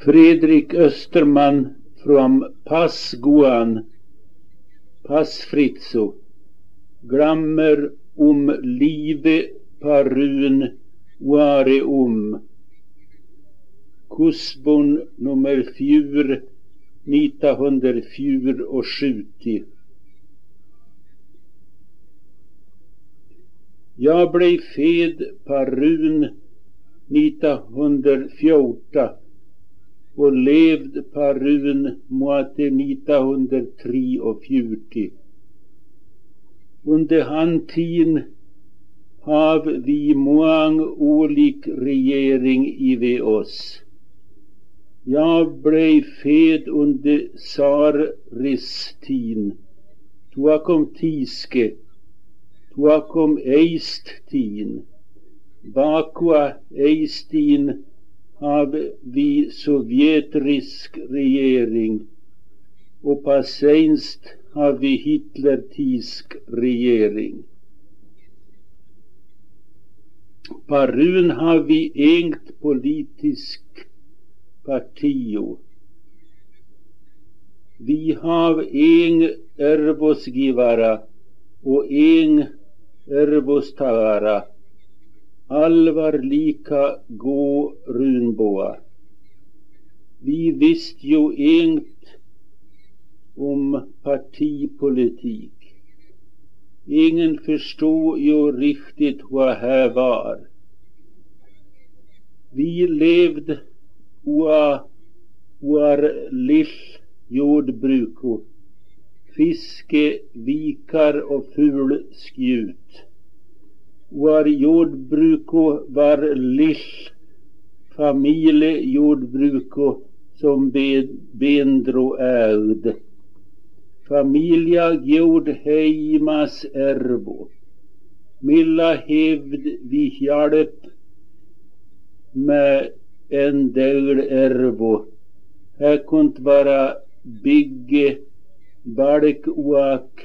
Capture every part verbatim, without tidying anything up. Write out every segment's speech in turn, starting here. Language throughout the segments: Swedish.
Fredrik Österman från Passgoan, Passfritzo, glammer om live parun ware om. Kusbon nummer fjur nittonhundrasjuttio. Jag blev fed parun nittonhundrafjorton och levde parun mot nittonhundratrefyrtio. Under han tiden har vi många olika regering i vi oss. Jag blev fed under Saris tid. Då kom Tiske. Då kom Eist tid. Bakwa Eist tid har vi sovjetrisk regering. Och på senst har vi hitlertisk regering. Parun har vi engt politisk partio. Vi har en ervosgivare och en ervostagare. All var lika gå runboa. Vi visste ju engt om partipolitik. Ingen förstod ju riktigt vad här var. Vi levde och var lill jordbruk, fiske, vikar och fulskjut. Var jordbruk var lill familjejordbruk som Bendro ägde. Familja gjorde heimas erbo. Milla hävd vi hjälp med en del erbo. Här kunde vara bygge, balkåk,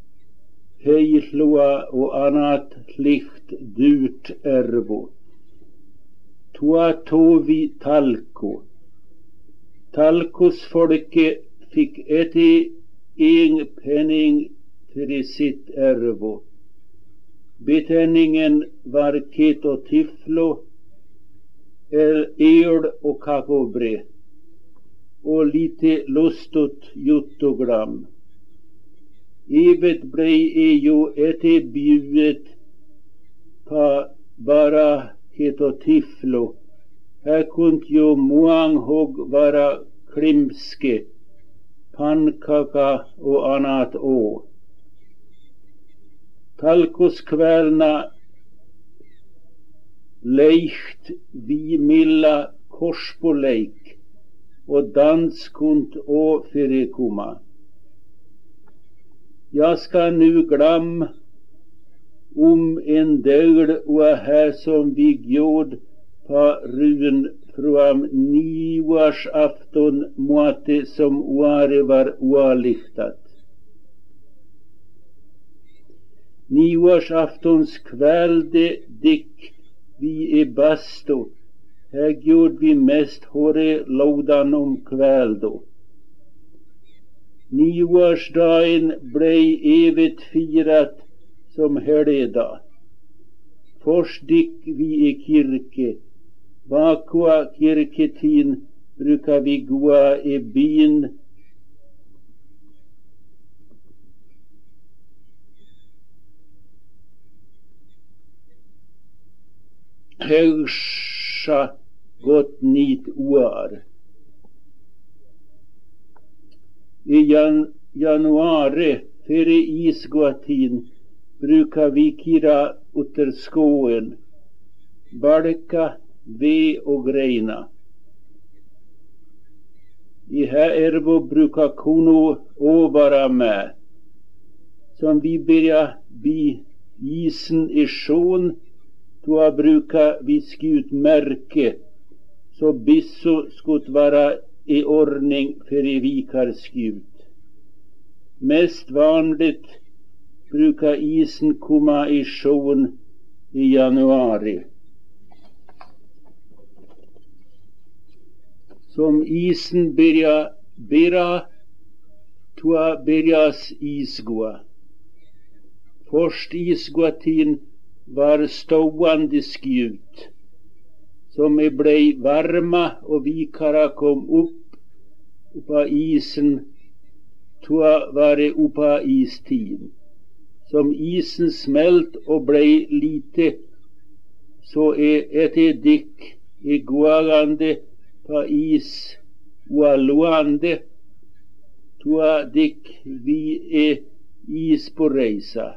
hejloa och annat likt dyrt erbo. Toa tog vi talko. Talkos folke fick äti en penning för sitt erbo. Betällningen var keto tiflo, öl och kakaobre och lite lustot juttogram. Evet blev ju ett bjudet på bara keto tiflo. Här kunde ju månghåg vara klimske, pannkaka och annat å. Talkoskvällarna leicht vi milla korsbolek och dans kunde å förekomma. Jag ska nu glöm om en del och här som vi gjorde på run från nyårsafton måte som året var oliktat. Nyårsaftons kväll dick vi i bastu. Här gjorde vi mest hore lådan om kväll då. Nyårsdagen blev evigt firat som helgdag. Först dick vi i kyrke. Bakwa kyrketin brukar vi gå i byn. Hälsa gott nytt år. I jan januari före isgåtin brukar vi kira uter skogen. Balka, ve och greina. I här erbo brukar kuno å vara med. Som vi börjar bi isen i sjön, då brukar vi skjut märke så bisso skulle vara i ordning för i vikarskjut. Mest vanligt brukar isen komma i sjön i januari. Som isen börja bera, tua börjas isgua. Först isguatin var stående skjut, som är blej varma och vikara kom upp uppa isen, tua var det uppa istid. Som isen smält och blej lite, så är ett dick i guagande på is oaluande, tua dick vi är is på resa.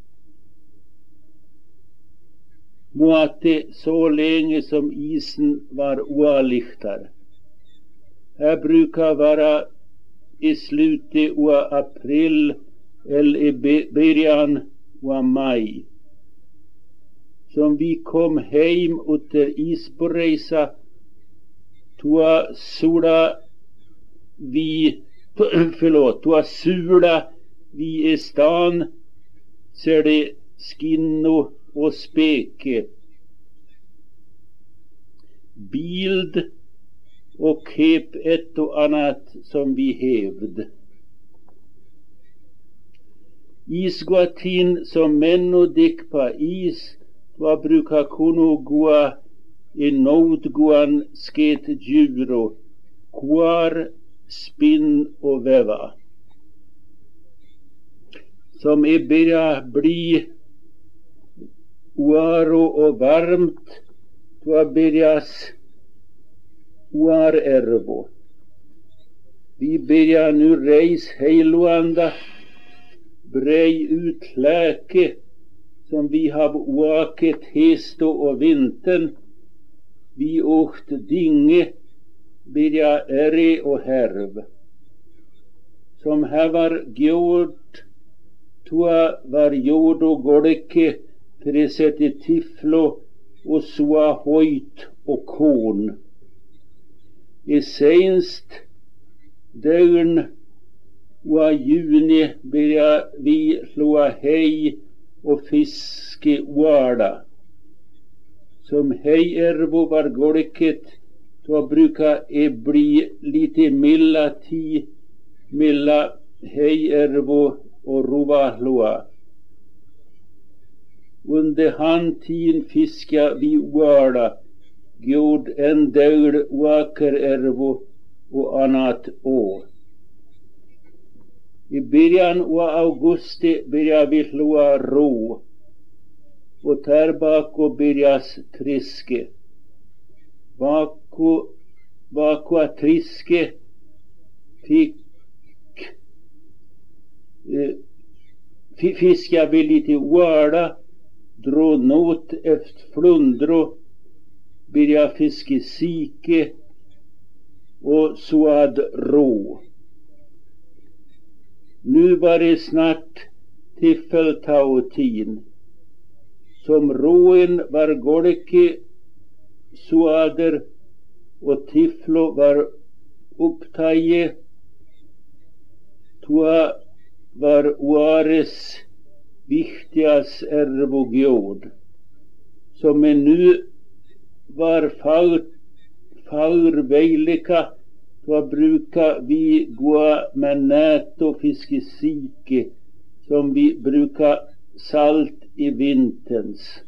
Måte så länge som isen var oaliktar. Här brukar vara i slutet av april eller i början av maj. Som vi kom hem uter isborresa, tua sula vi, förlåt, tua sula vi i stan, ser det skinno och speke. Bild och kep ett och annat som vi hävd. Isguatin som män och dick på is, vad brukar kunna gå i notgåan sket djuro, kvar, spinn och väva. Som är börja bli oaro och varmt, då börjas oarervo. Vi börjar nu reis heiluanda, brej ut läke, som vi har åket hesto och vintern. Vi åkte dinge, börja ere och härv. Som här var gjort, tua var jord och golke, för det sätter tifflo och soa höjt och kon. I senst dörn och juni börja vi slå hej och fiske oarda. Som hejervo var golket, då brukar det bli lite milla ti, milla hejervo och rovahlua. Under handtiden fiska vi oarda, gjord en del åkerervo och annat å. I början av augusti börjar vi slå ro, och där bako börjas triske. Bako, bako triske fick eh, fiska vi lite oarda, dra not efter flundro, börja fiske sike och soad ro. Nu var det snart tiffeltautin. Som roen var golke, soader och tifflo var upptaje, tua var oares viktigas ervogjord. Som är nu var faur, faurvejlika, då brukar vi gå med nät och fiske sike, som vi brukar salt i vinterns.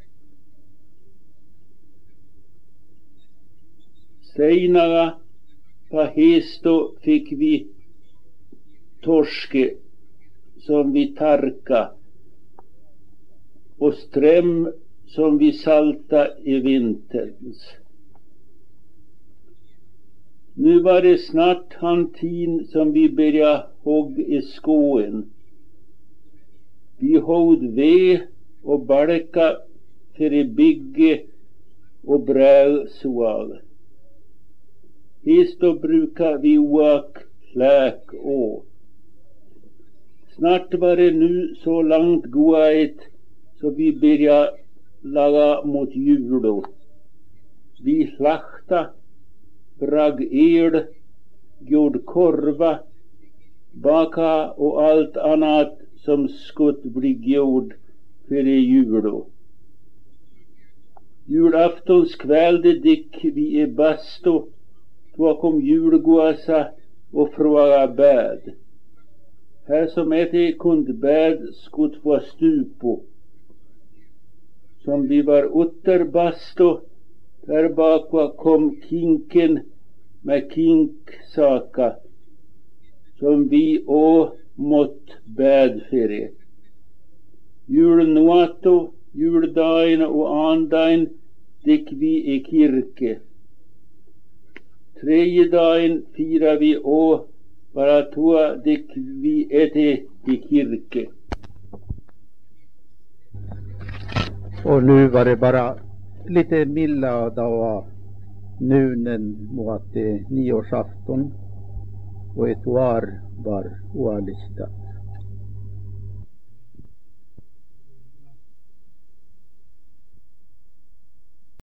Senare på hesto fick vi torske som vi tarka och ström som vi salta i vinterns. Nu var det snart hantin som vi började hugga i skogen. Vi högg ved och balka för i bygge och bröd såg. Histo brukar vi åk fläk å. Snart var det nu så långt gået så vi började laga mot julo. Vi slakta, bragg el, gjord korva, baka och allt annat som skulle bli gjord för i julo. Julaftons kväll det dick vi i bastu, Då kom julgoasa och fråga bäd. Här som ett kund bäd skott få stupo. Som vi var utterbasto, där bakva kom kinken med kinksaka. Som vi å mått bäd för er. Julnuato, juldagen och andagen gick vi i kirke. Tredje dagen firar vi å, bara två gick vi äta i kirke. Och nu var det bara lite milda dagar nunen mot nyårsafton och ett år var oalistat.